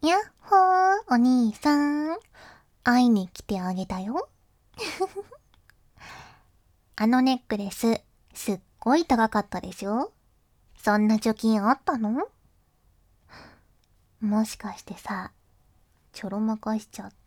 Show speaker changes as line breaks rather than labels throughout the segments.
やっほー、お兄さん。会いに来てあげたよ。あのネックレス、すっごい高かったでしょ？そんな貯金あったの？もしかしてさ、ちょろまかしちゃった？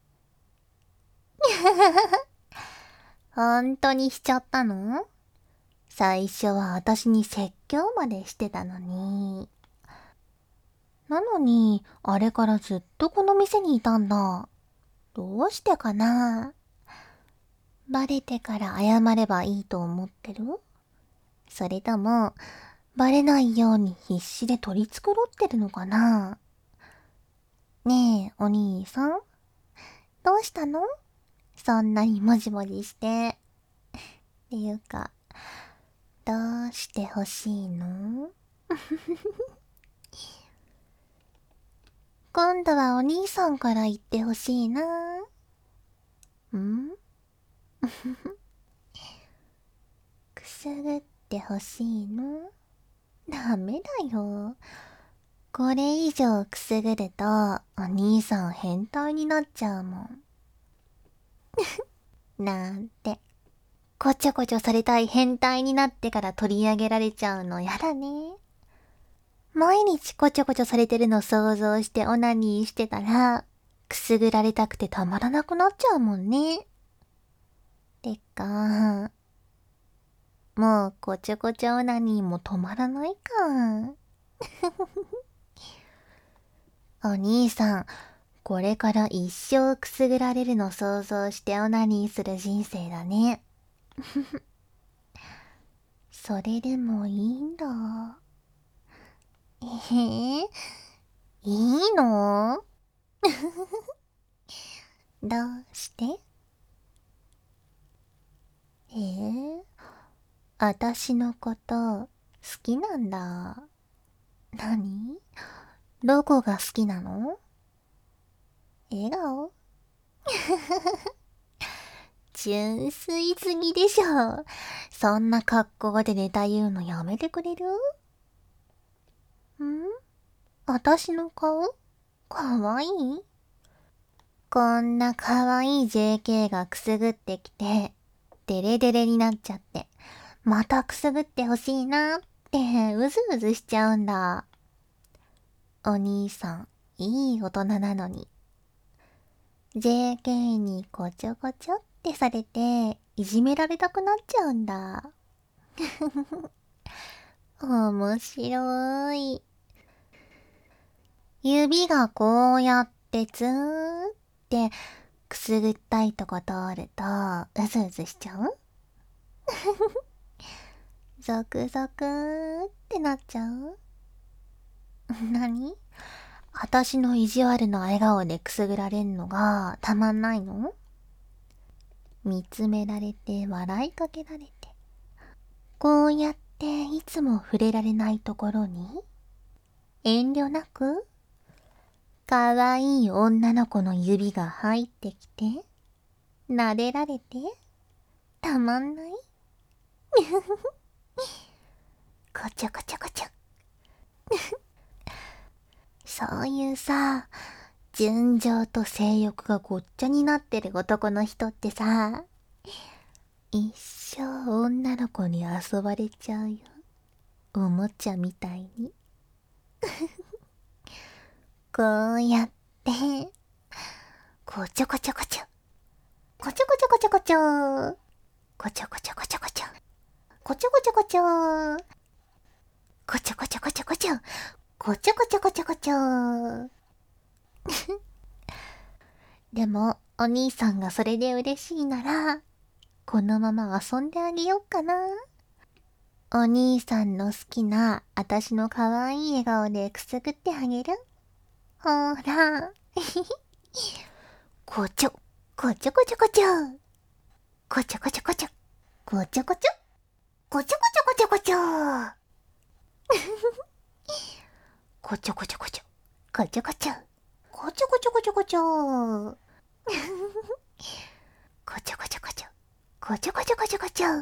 ほんとにしちゃったの？最初は私に説教までしてたのに。なのに、あれからずっとこの店にいたんだ。どうしてかな？バレてから謝ればいいと思ってる？それとも、バレないように必死で取り繕ってるのかな？ねえ、お兄さん。どうしたの？そんなにもじもじして。っていうか、どうしてほしいの？今度はお兄さんから言ってほしいな。ん？くすぐってほしいの？ダメだよ。これ以上くすぐると、お兄さん変態になっちゃうもん。なんて。こちょこちょされたい変態になってから取り上げられちゃうのやだね。毎日こちょこちょされてるの想像してオナニーしてたら、くすぐられたくてたまらなくなっちゃうもんね。てか、もうこちょこちょオナニーも止まらないか。お兄さん、これから一生くすぐられるの想像してオナニーする人生だね。それでもいいんだ。いいの？どうして？あたしのこと好きなんだ。何？どこが好きなの？笑顔？純粋すぎでしょ。そんな格好でネタ言うのやめてくれる？あたしの顔かわいい？こんなかわいい JK がくすぐってきて、デレデレになっちゃって、またくすぐってほしいなってうずうずしちゃうんだ。お兄さん、いい大人なのに。JK にこちょこちょってされて、いじめられたくなっちゃうんだ。面白い。指がこうやってツーってくすぐったいとこ通るとうずうずしちゃう？ゾクゾクーってなっちゃう？何？あたしの意地悪な笑顔でくすぐられんのがたまんないの？見つめられて笑いかけられて、こうやっていつも触れられないところに遠慮なくかわいい女の子の指が入ってきて撫でられてたまんない？こちょこちょこちょ。そういうさ、純情と性欲がごっちゃになってる男の人ってさ、一生女の子に遊ばれちゃうよ。おもちゃみたいに。こうやって、こちょこちょこちょ。こちょこちょこちょこちょ。こちょこちょこちょこちょ。こちょこちょこちょ。こちょこちょこちょこちょ。こちょこちょこちょこちょ。でも、お兄さんがそれで嬉しいなら、このまま遊んであげよっかな。お兄さんの好きな、あたしのかわいい笑顔でくすぐってあげる？ほーら。こちょ、こちょこちょこちょ。こちょこちょこちょ。こちょこちょ。こちょこちょこちょこちょ。こちょこちょこちょ。こちょこちょ。こちょこちょこちょこちょ。こちょこちょこちょ。こちょこちょこちょこちょ。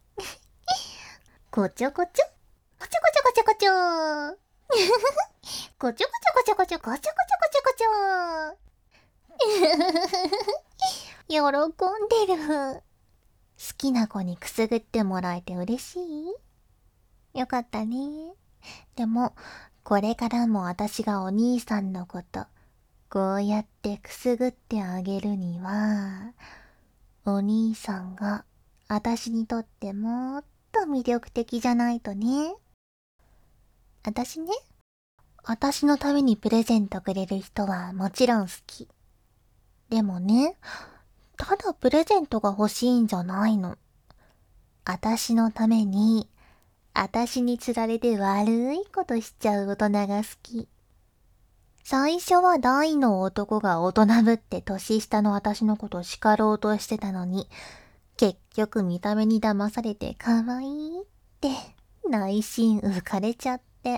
こちょこちょ。こちょこちょこちょこちょ。こちょこちょこちょこちょ。こちょこちょこ喜んでる。好きな子にくすぐってもらえて嬉しい？よかったね。でも、これからも私がお兄さんのこと、こうやってくすぐってあげるには、お兄さんが私にとってもっと魅力的じゃないとね。私ね、私のためにプレゼントくれる人はもちろん好き。でもね、ただプレゼントが欲しいんじゃないの。私のために、私に釣られて悪いことしちゃう大人が好き。最初は大の男が大人ぶって年下の私のこと叱ろうとしてたのに、結局見た目に騙されて可愛いって内心浮かれちゃって、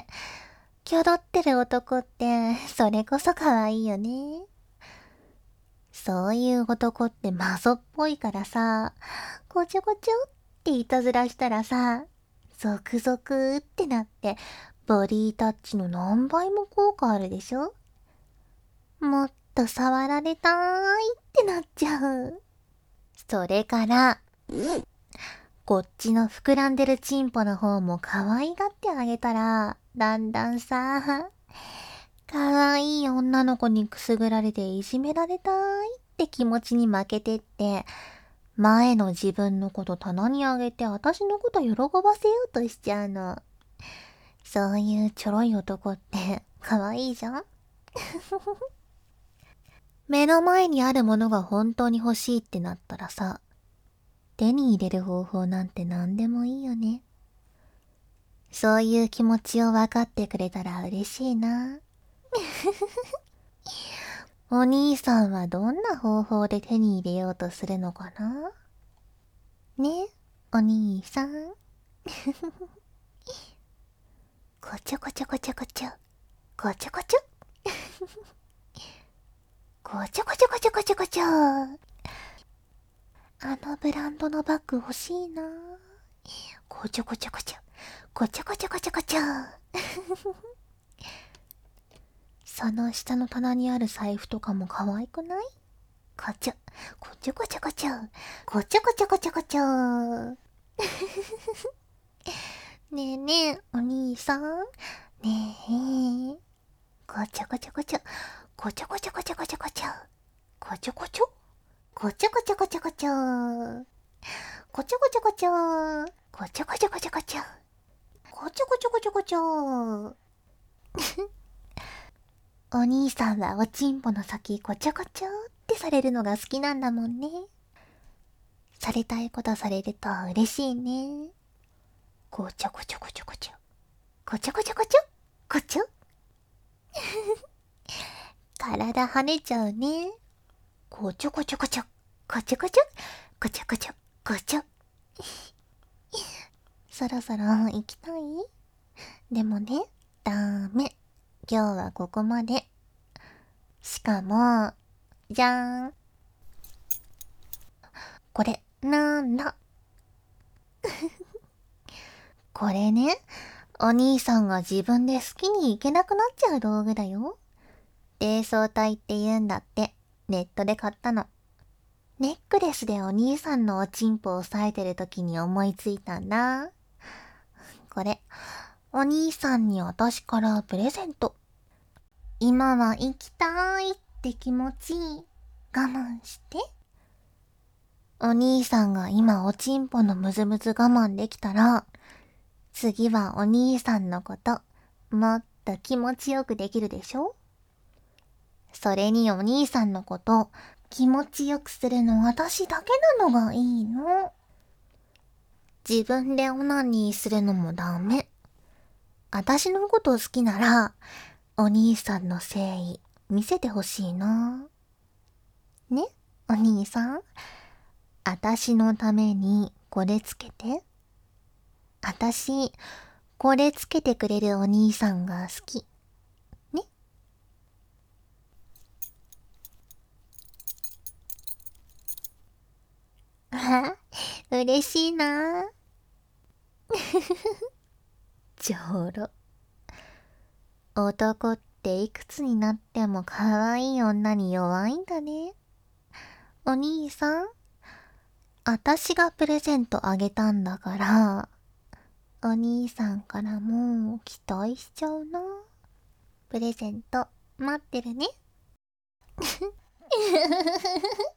キョロってる男ってそれこそ可愛いよね。そういう男ってマゾっぽいからさ、こちょこちょっていたずらしたらさ、ゾクゾクってなって、ボディタッチの何倍も効果あるでしょ？もっと触られたーいってなっちゃう。それから、こっちの膨らんでるチンポの方も可愛がってあげたら、だんだんさ、可愛い女の子にくすぐられていじめられたいって気持ちに負けてって、前の自分のこと棚にあげて私のこと喜ばせようとしちゃうの。そういうちょろい男って可愛いじゃん？目の前にあるものが本当に欲しいってなったらさ、手に入れる方法なんて何でもいいよね。そういう気持ちを分かってくれたら嬉しいな。お兄さんはどんな方法で手に入れようとするのかな？ね、お兄さん。こちょこちょこちょこちょ。こちょこちょ。こちょこちょこちょこちょこちょ。あのブランドのバッグ欲しいな。こちょこちょこちょ。こちょこちょこちょこちょ。その下の棚にある財布とかも可愛くない？こちょ、こちょこちょこちょ。こちょこちょこちょこちょ。ねえねえ、お兄さん。ねえ。こちょこちょこちょ。こちょこちょこちょこちょこちょ。こちょこちょ。こちょこちょこちょこちょ。こちょこちょこちょ。こちょこちょこちょこちょ。こちょこちょこちょこちょ。お兄さんはおちんぽの先こちょこちょってされるのが好きなんだもんね。されたいことされると嬉しいね。こちょこちょこちょこちょ。こちょこちょこちょ。こちょ。体跳ねちゃうね。こちょこちょこちょ。こちょこちょ。こちょこちょ。こちょ。そろそろ行きたい？でもね、ダメ。今日はここまで。しかも、じゃーん。これ、なんだ？これね、お兄さんが自分で好きに行けなくなっちゃう道具だよ。低層体って言うんだって、ネットで買ったの。ネックレスでお兄さんのおちんぽを押さえてる時に思いついたんだ。これ、お兄さんに私からプレゼント。今は行きたいって気持ち、我慢して。お兄さんが今おちんぽのムズムズ我慢できたら、次はお兄さんのこと、もっと気持ちよくできるでしょ？それにお兄さんのこと、気持ちよくするの私だけなのがいいの。自分でオナニーするのもダメ。私のこと好きなら、お兄さんの誠意見せてほしいな。ね、お兄さん。私のためにこれつけて。私、これつけてくれるお兄さんが好き。ね。あ、嬉しいな。ちょろ。男ってっていくつになっても可愛い女に弱いんだね。お兄さん、あたしがプレゼントあげたんだから、お兄さんからも期待しちゃうな。プレゼント待ってるね。